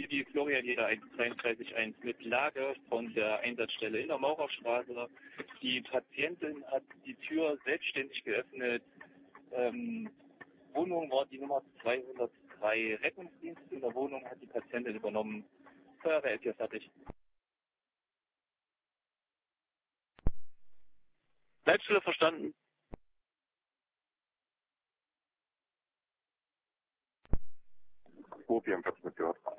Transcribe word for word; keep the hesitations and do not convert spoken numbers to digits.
Zivi Florian Jeder eins zwei drei eins mit Lage von der Einsatzstelle in der Maurerstraße. Die Patientin hat die Tür selbstständig geöffnet. Ähm, Wohnung war die Nummer zweihundertdrei. Rettungsdienst in der Wohnung hat die Patientin übernommen. Feuerwehr ist hier fertig. Leitstelle verstanden. zwei vierundvierzig mit gehört.